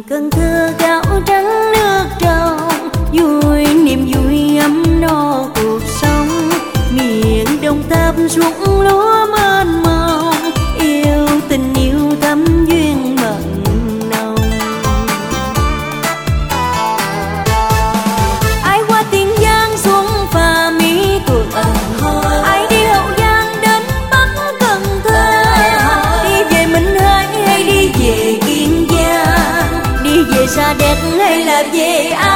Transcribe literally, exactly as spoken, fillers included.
Cần Thơ gạo trắng nước trong, vui niềm vui ấm no cuộc sống. Miền Đông Tháp ruộng lúa mênh mông, yêu tình yêu thắm duyên mặn nồng. Ai qua Tiền Giang xuống Phà Mỹ Thuận, ai đi Hậu Giang đến Bắc Cần Thơ. Đi về Minh Hải hay đi về Kiên Giang, đi về Sa Đéc hay là về An